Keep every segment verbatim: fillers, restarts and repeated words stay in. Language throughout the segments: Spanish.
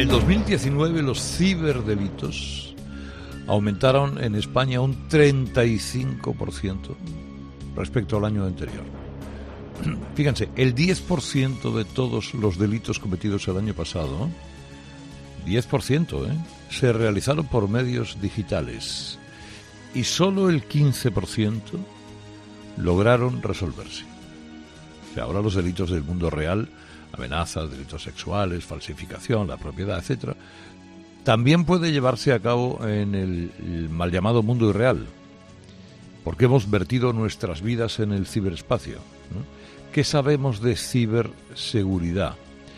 el dos mil diecinueve los ciberdelitos aumentaron en España un treinta y cinco por ciento respecto al año anterior. Fíjense, el diez por ciento de todos los delitos cometidos el año pasado, diez por ciento, ¿eh? se realizaron por medios digitales y solo el quince por ciento lograron resolverse. O sea, ahora los delitos del mundo real, amenazas, delitos sexuales, falsificación, la propiedad, etcétera, también puede llevarse a cabo en el, el mal llamado mundo irreal, porque hemos vertido nuestras vidas en el ciberespacio, ¿no? ¿Qué sabemos de ciberseguridad?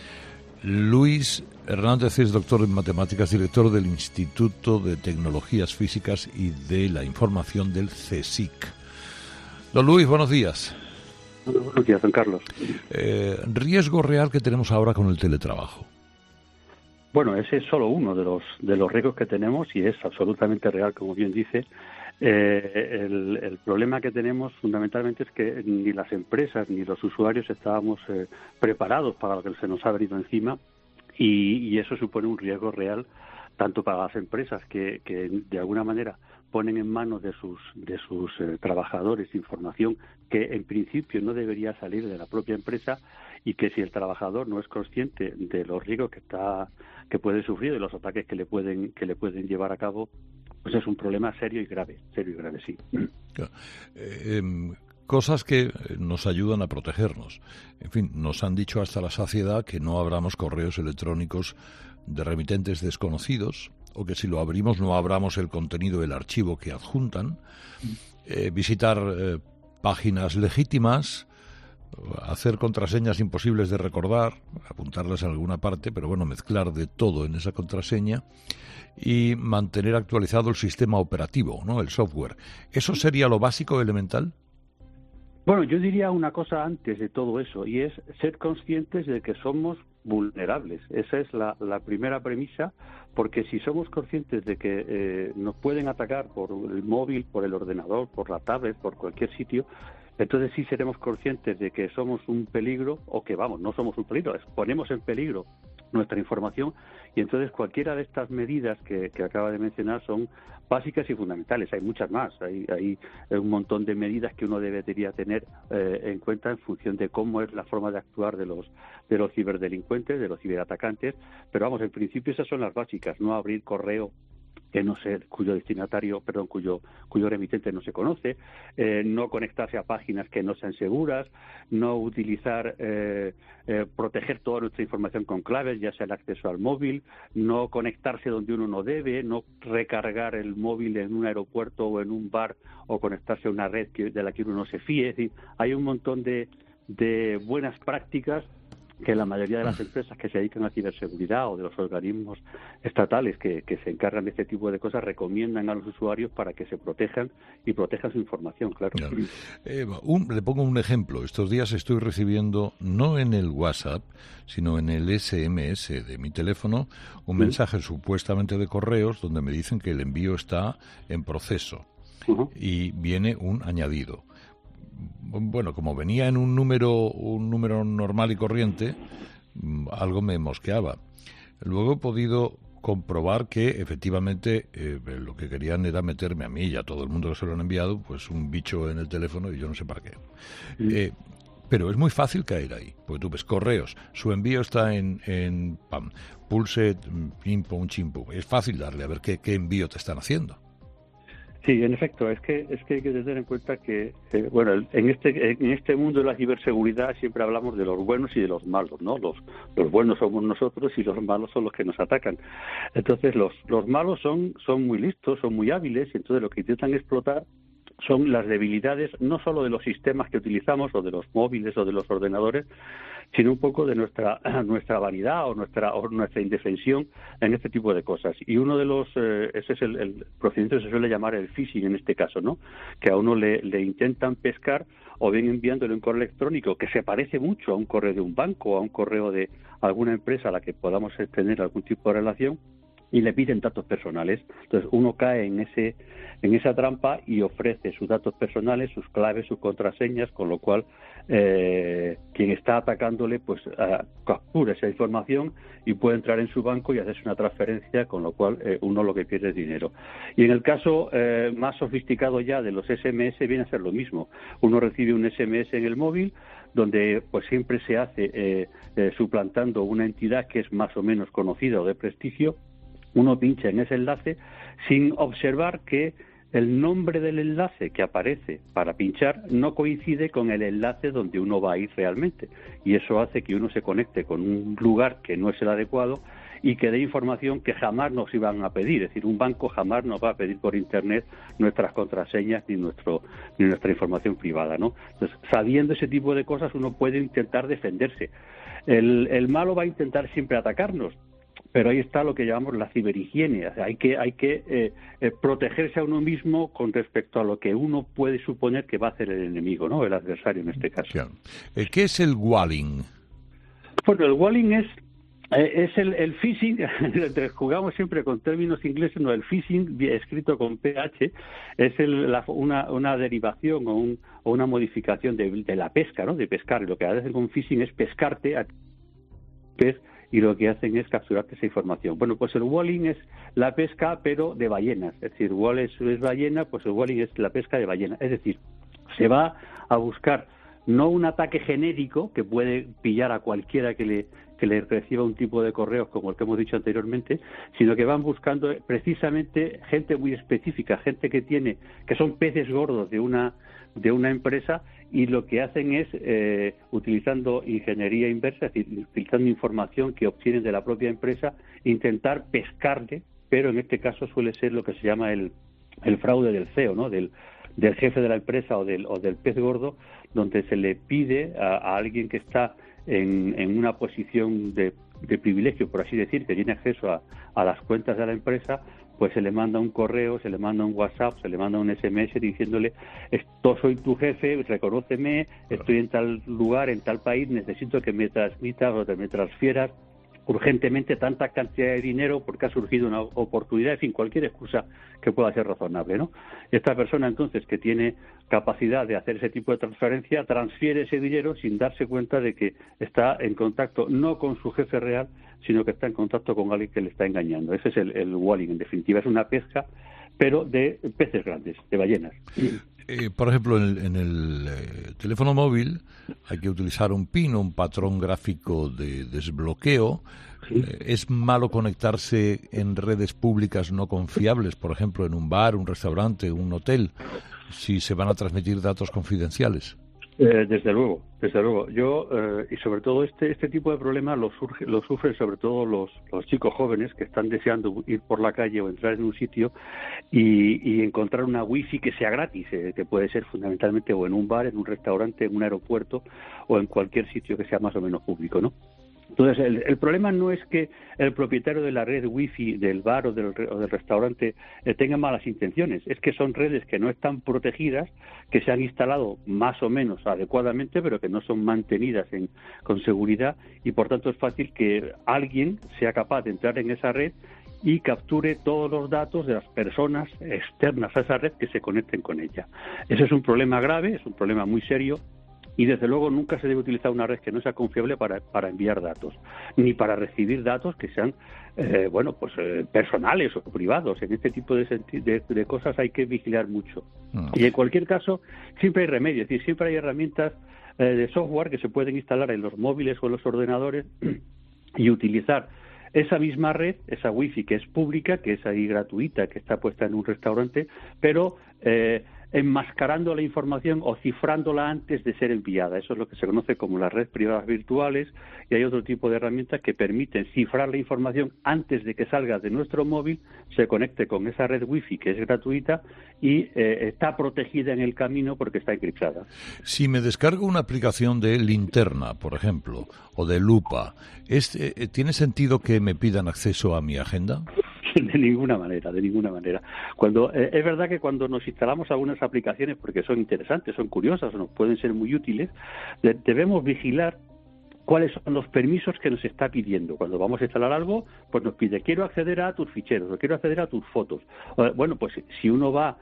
Luis Hernández es doctor en matemáticas, director del Instituto de Tecnologías Físicas y de la Información del CSIC. Don Luis, buenos días. Buenos días, don Carlos. Eh, riesgo real que tenemos ahora con el teletrabajo. Bueno, ese es solo uno de los de los riesgos que tenemos y es absolutamente real, como bien dice. Eh, el, el problema que tenemos fundamentalmente es que ni las empresas ni los usuarios estábamos eh, preparados para lo que se nos ha venido encima y, y eso supone un riesgo real tanto para las empresas que, que de alguna manera ponen en manos de sus de sus eh, trabajadores información que en principio no debería salir de la propia empresa y que si el trabajador no es consciente de los riesgos que está que puede sufrir, de los ataques que le pueden que le pueden llevar a cabo, pues es un problema serio y grave, serio y grave, sí. Claro. Eh, cosas que nos ayudan a protegernos. En fin, nos han dicho hasta la saciedad que no abramos correos electrónicos de remitentes desconocidos, o que si lo abrimos no abramos el contenido del archivo que adjuntan, eh, visitar eh, páginas legítimas, hacer contraseñas imposibles de recordar, apuntarlas en alguna parte, pero bueno, mezclar de todo en esa contraseña y mantener actualizado el sistema operativo, ¿no? El software. ¿Eso sería lo básico, elemental? Bueno, yo diría una cosa antes de todo eso, y es ser conscientes de que somos vulnerables. Esa es la, la primera premisa, porque si somos conscientes de que eh, nos pueden atacar por el móvil, por el ordenador, por la tablet, por cualquier sitio, entonces sí seremos conscientes de que somos un peligro, o que vamos, no somos un peligro, ponemos en peligro nuestra información, y entonces cualquiera de estas medidas que, que acaba de mencionar son básicas y fundamentales. Hay muchas más, hay, hay un montón de medidas que uno debería tener eh, en cuenta en función de cómo es la forma de actuar de los de los ciberdelincuentes, de los ciberatacantes, pero vamos, en principio esas son las básicas: no abrir correo que no sé, cuyo destinatario, perdón, cuyo cuyo remitente no se conoce, eh, no conectarse a páginas que no sean seguras, no utilizar, eh, eh, proteger toda nuestra información con claves, ya sea el acceso al móvil, no conectarse donde uno no debe, no recargar el móvil en un aeropuerto o en un bar o conectarse a una red que, de la que uno no se fíe. Es decir, hay un montón de, de buenas prácticas que la mayoría de las empresas que se dedican a ciberseguridad o de los organismos estatales que, que se encargan de este tipo de cosas recomiendan a los usuarios para que se protejan y protejan su información, claro. claro. Eh, un, le pongo un ejemplo. Estos días estoy recibiendo, no en el WhatsApp, sino en el ese eme ese de mi teléfono, un ¿Sí? mensaje supuestamente de correos donde me dicen que el envío está en proceso uh-huh. y viene un añadido. Bueno, como venía en un número un número normal y corriente, algo me mosqueaba. Luego he podido comprobar que efectivamente eh, lo que querían era meterme a mí y a todo el mundo que se lo han enviado, pues un bicho en el teléfono y yo no sé para qué. Eh, pero es muy fácil caer ahí, porque tú ves correos, su envío está en, en pam, pulse, pim, pum, chimpu. Es fácil darle a ver qué, qué envío te están haciendo. Sí, en efecto, es que es que hay que tener en cuenta que eh, bueno, en este en este mundo de la ciberseguridad siempre hablamos de los buenos y de los malos, ¿no? Los los buenos somos nosotros y los malos son los que nos atacan. Entonces los los malos son son muy listos, son muy hábiles y entonces lo que intentan explotar son las debilidades no solo de los sistemas que utilizamos o de los móviles o de los ordenadores, sino un poco de nuestra nuestra vanidad o nuestra o nuestra indefensión en este tipo de cosas. Y uno de los, eh, ese es el, el procedimiento que se suele llamar el phishing en este caso, ¿no? Que a uno le, le intentan pescar o bien enviándole un correo electrónico que se parece mucho a un correo de un banco o a un correo de alguna empresa a la que podamos tener algún tipo de relación, y le piden datos personales. Entonces uno cae en ese en esa trampa y ofrece sus datos personales, sus claves, sus contraseñas, con lo cual eh, quien está atacándole pues uh, captura esa información y puede entrar en su banco y hacerse una transferencia, con lo cual eh, uno lo que pierde es dinero. Y en el caso eh, más sofisticado ya de los S M S viene a ser lo mismo. Uno recibe un S M S en el móvil donde pues siempre se hace eh, eh, suplantando una entidad que es más o menos conocida o de prestigio. Uno pincha en ese enlace sin observar que el nombre del enlace que aparece para pinchar no coincide con el enlace donde uno va a ir realmente, y eso hace que uno se conecte con un lugar que no es el adecuado y que dé información que jamás nos iban a pedir. Es decir, un banco jamás nos va a pedir por internet nuestras contraseñas ni nuestro ni nuestra información privada, ¿no? Entonces, sabiendo ese tipo de cosas, uno puede intentar defenderse. El, el malo va a intentar siempre atacarnos, pero ahí está lo que llamamos la ciberhigiene. O sea, hay que hay que eh, eh, protegerse a uno mismo con respecto a lo que uno puede suponer que va a hacer el enemigo, ¿no? El adversario en este caso. Claro. ¿Qué es el walling? Bueno, el walling es eh, es el, el phishing. Jugamos siempre con términos ingleses. No, el phishing escrito con P H es el, la, una, una derivación o, un, o una modificación de, de la pesca, ¿no? De pescar. Y lo que hacen con phishing es pescarte a pez, y lo que hacen es capturarte esa información. Bueno, pues el walling es la pesca, pero de ballenas. Es decir, wall es, es ballena, pues el walling es la pesca de ballena. Es decir, se va a buscar no un ataque genérico que puede pillar a cualquiera que le que le reciba un tipo de correos como el que hemos dicho anteriormente, sino que van buscando precisamente gente muy específica, gente que tiene que son peces gordos de una de una empresa, y lo que hacen es, eh, utilizando ingeniería inversa, es decir, utilizando información que obtienen de la propia empresa, intentar pescarle, pero en este caso suele ser lo que se llama el, el fraude del C E O, ¿no? Del, del jefe de la empresa o del, o del pez gordo, donde se le pide a, a alguien que está en, en una posición de, de privilegio, por así decir, que tiene acceso a, a las cuentas de la empresa, pues se le manda un correo, se le manda un WhatsApp, se le manda un S M S diciéndole: esto soy tu jefe, reconóceme, estoy en tal lugar, en tal país, necesito que me transmitas o que me transfieras urgentemente tanta cantidad de dinero porque ha surgido una oportunidad, en fin, cualquier excusa que pueda ser razonable, ¿no? Esta persona, entonces, que tiene capacidad de hacer ese tipo de transferencia, transfiere ese dinero sin darse cuenta de que está en contacto no con su jefe real, sino que está en contacto con alguien que le está engañando. Ese es el, el walling, en definitiva, es una pesca, pero de peces grandes, de ballenas. Eh, por ejemplo, en el, en el eh, teléfono móvil hay que utilizar un PIN, un patrón gráfico de desbloqueo. Sí. Eh, ¿Es malo conectarse en redes públicas no confiables, por ejemplo, en un bar, un restaurante, un hotel, si se van a transmitir datos confidenciales? Eh, desde luego, desde luego. Yo, eh, y sobre todo este este tipo de problemas lo, surge, lo sufren sobre todo los, los chicos jóvenes que están deseando ir por la calle o entrar en un sitio y, y encontrar una wifi que sea gratis, eh, que puede ser fundamentalmente o en un bar, en un restaurante, en un aeropuerto o en cualquier sitio que sea más o menos público, ¿no? Entonces, el, el problema no es que el propietario de la red wifi del bar o del, o del restaurante eh, tenga malas intenciones, es que son redes que no están protegidas, que se han instalado más o menos adecuadamente, pero que no son mantenidas en, con seguridad, y por tanto es fácil que alguien sea capaz de entrar en esa red y capture todos los datos de las personas externas a esa red que se conecten con ella. Ese es un problema grave, es un problema muy serio. Y desde luego nunca se debe utilizar una red que no sea confiable para, para enviar datos, ni para recibir datos que sean eh, bueno pues eh, personales o privados. En este tipo de, de, de cosas hay que vigilar mucho. Mm. Y en cualquier caso siempre hay remedio, es decir, siempre hay herramientas eh, de software que se pueden instalar en los móviles o en los ordenadores y utilizar esa misma red, esa wifi que es pública, que es ahí gratuita, que está puesta en un restaurante, pero eh, enmascarando la información o cifrándola antes de ser enviada. Eso es lo que se conoce como las redes privadas virtuales, y hay otro tipo de herramientas que permiten cifrar la información antes de que salga de nuestro móvil, se conecte con esa red wifi que es gratuita y eh, está protegida en el camino porque está encriptada. Si me descargo una aplicación de Linterna, por ejemplo, o de Lupa, ¿es, eh, ¿tiene sentido que me pidan acceso a mi agenda? De ninguna manera, de ninguna manera. Cuando eh, es verdad que cuando nos instalamos algunas aplicaciones, porque son interesantes, son curiosas o nos pueden ser muy útiles, de, debemos vigilar cuáles son los permisos que nos está pidiendo. Cuando vamos a instalar algo, pues nos pide, quiero acceder a tus ficheros, o quiero acceder a tus fotos. Bueno, pues si uno va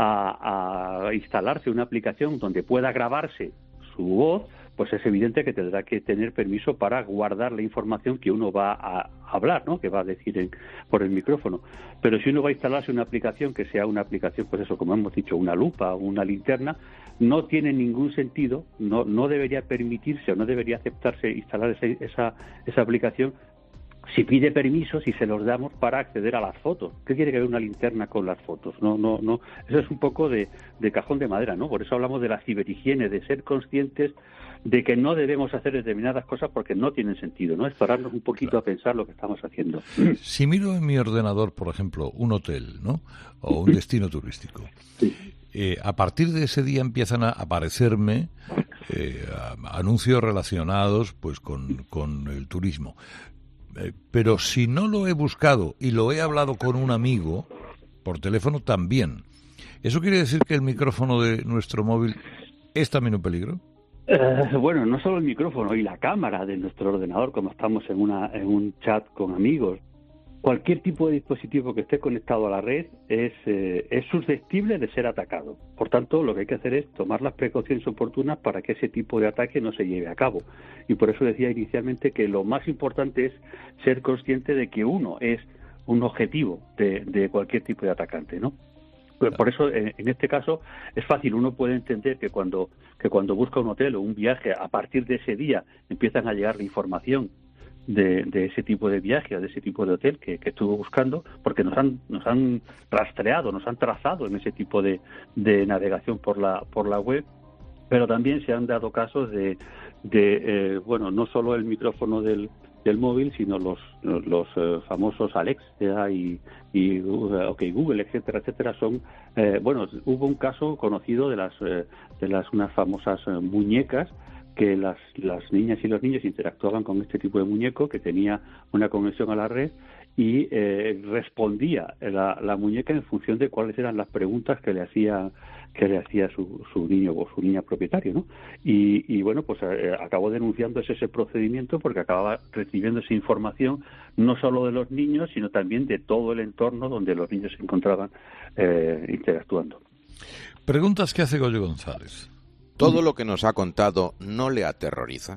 a, a instalarse una aplicación donde pueda grabarse su voz, pues es evidente que tendrá que tener permiso para guardar la información que uno va a hablar, ¿no? Que va a decir en, por el micrófono. Pero si uno va a instalarse una aplicación que sea una aplicación, pues eso, como hemos dicho, una lupa o una linterna, no tiene ningún sentido, no, no debería permitirse o no debería aceptarse instalar ese, esa, esa aplicación si pide permisos y se los damos para acceder a las fotos. ¿Qué quiere que ver una linterna con las fotos? No, no, no. Eso es un poco de, de cajón de madera, ¿no? Por eso hablamos de la ciberhigiene, de ser conscientes de que no debemos hacer determinadas cosas porque no tienen sentido, ¿no? Es pararnos un poquito claro. a pensar lo que estamos haciendo. Si miro en mi ordenador, por ejemplo, un hotel, ¿no? O un destino turístico, sí. eh, a partir de ese día empiezan a aparecerme eh, a, anuncios relacionados pues con, con el turismo. Eh, pero si no lo he buscado y lo he hablado con un amigo por teléfono también, ¿eso quiere decir que el micrófono de nuestro móvil es también un peligro? Eh, bueno, no solo el micrófono y la cámara de nuestro ordenador, como estamos en, una, en un chat con amigos. Cualquier tipo de dispositivo que esté conectado a la red es, eh, es susceptible de ser atacado. Por tanto, lo que hay que hacer es tomar las precauciones oportunas para que ese tipo de ataque no se lleve a cabo. Y por eso decía inicialmente que lo más importante es ser consciente de que uno es un objetivo de, de cualquier tipo de atacante, ¿no? Por eso, en este caso, es fácil. Uno puede entender que cuando, que cuando busca un hotel o un viaje, a partir de ese día empiezan a llegar la información de, de ese tipo de viaje o de ese tipo de hotel que, que estuvo buscando, porque nos han nos han rastreado, nos han trazado en ese tipo de, de navegación por la por la web. Pero también se han dado casos de, de eh, bueno, no solo el micrófono del del móvil, sino los los eh, famosos Alexa y, y uh, OK Google, etcétera, etcétera, son eh, bueno, hubo un caso conocido de las eh, de las unas famosas eh, muñecas que las las niñas y los niños interactuaban con este tipo de muñeco que tenía una conexión a la red y eh, respondía la, la muñeca en función de cuáles eran las preguntas que le hacía que le hacía su, su niño o su niña propietario, ¿no? Y, y bueno, pues eh, acabó denunciando ese, ese procedimiento porque acababa recibiendo esa información no solo de los niños, sino también de todo el entorno donde los niños se encontraban eh, interactuando. Preguntas que hace Goyo González. ¿Todo lo que nos ha contado no le aterroriza?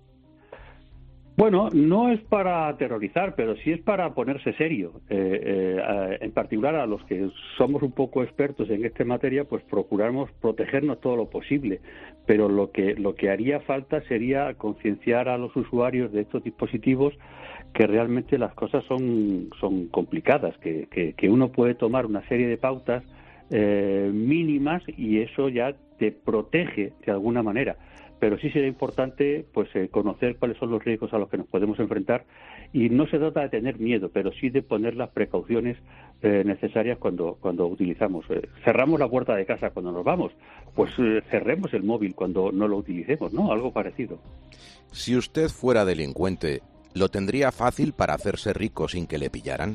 Bueno, no es para aterrorizar, pero sí es para ponerse serio. Eh, eh, en particular a los que somos un poco expertos en esta materia, pues procuramos protegernos todo lo posible. Pero lo que lo que haría falta sería concienciar a los usuarios de estos dispositivos que realmente las cosas son son complicadas, que, que, que uno puede tomar una serie de pautas eh, mínimas y eso ya te protege de alguna manera. Pero sí sería importante pues eh, conocer cuáles son los riesgos a los que nos podemos enfrentar y no se trata de tener miedo, pero sí de poner las precauciones eh, necesarias cuando cuando utilizamos. Eh, cerramos la puerta de casa cuando nos vamos, pues eh, cerremos el móvil cuando no lo utilicemos, ¿no? Algo parecido. Si usted fuera delincuente, ¿lo tendría fácil para hacerse rico sin que le pillaran?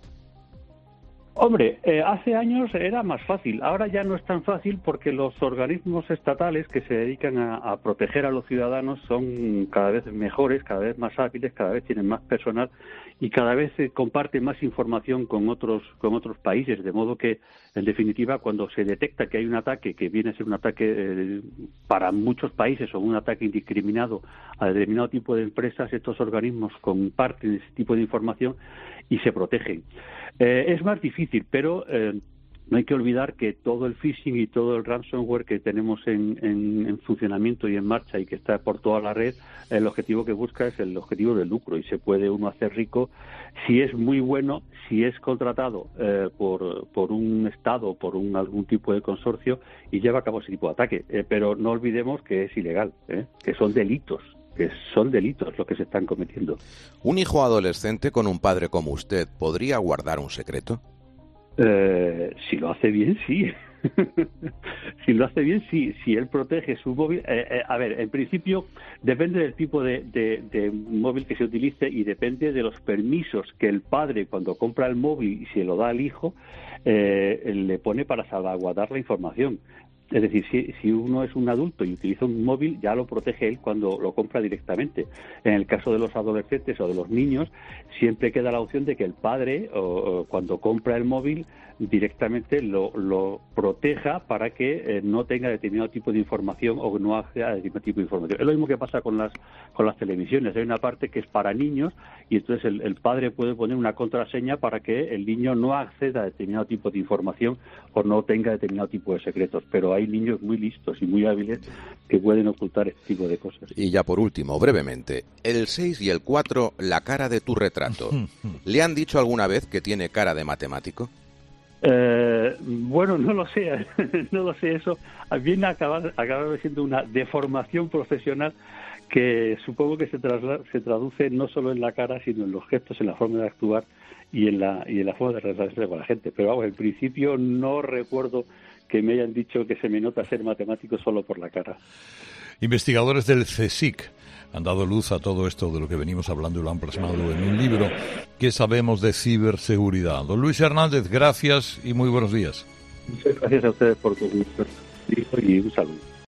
Hombre, eh, hace años era más fácil, ahora ya no es tan fácil porque los organismos estatales que se dedican a, a proteger a los ciudadanos son cada vez mejores, cada vez más hábiles, cada vez tienen más personal y cada vez se comparte más información con otros con otros países, de modo que, en definitiva, cuando se detecta que hay un ataque que viene a ser un ataque eh, para muchos países o un ataque indiscriminado a determinado tipo de empresas, estos organismos comparten ese tipo de información y se protegen. Eh, es más difícil, pero eh, no hay que olvidar que todo el phishing y todo el ransomware que tenemos en, en, en funcionamiento y en marcha y que está por toda la red, el objetivo que busca es el objetivo del lucro y se puede uno hacer rico si es muy bueno, si es contratado eh, por, por un Estado o por un, algún tipo de consorcio y lleva a cabo ese tipo de ataque. Eh, pero no olvidemos que es ilegal, ¿eh? Que son delitos. que son delitos los que se están cometiendo. ¿Un hijo adolescente con un padre como usted podría guardar un secreto? Eh, si lo hace bien, sí. Si lo hace bien, sí. Si él protege su móvil... Eh, eh, a ver, en principio depende del tipo de, de, de móvil que se utilice y depende de los permisos que el padre, cuando compra el móvil y se lo da al hijo, eh, le pone para salvaguardar la información. Es decir, si, si uno es un adulto y utiliza un móvil, ya lo protege él cuando lo compra directamente. En el caso de los adolescentes o de los niños, siempre queda la opción de que el padre, o, o cuando compra el móvil, directamente lo, lo proteja para que eh, no tenga determinado tipo de información o no acceda a determinado tipo de información. Es lo mismo que pasa con las con las televisiones. Hay una parte que es para niños y entonces el, el padre puede poner una contraseña para que el niño no acceda a determinado tipo de información o no tenga determinado tipo de secretos. Pero hay niños muy listos y muy hábiles que pueden ocultar este tipo de cosas. Y ya por último, brevemente, el seis y el cuatro, la cara de tu retrato. ¿Le han dicho alguna vez que tiene cara de matemático? Eh, bueno, no lo sé, no lo sé, eso bien acaba, acaba siendo una deformación profesional que supongo que se, trasla, se traduce no solo en la cara, sino en los gestos, en la forma de actuar y en la y en la forma de relacionarse con la gente. Pero vamos, en principio no recuerdo que me hayan dicho que se me nota ser matemático solo por la cara. Investigadores del CSIC han dado luz a todo esto de lo que venimos hablando y lo han plasmado en un libro. ¿Qué sabemos de ciberseguridad? Don Luis Hernández, gracias y muy buenos días. Muchas gracias a ustedes por tu y un saludo.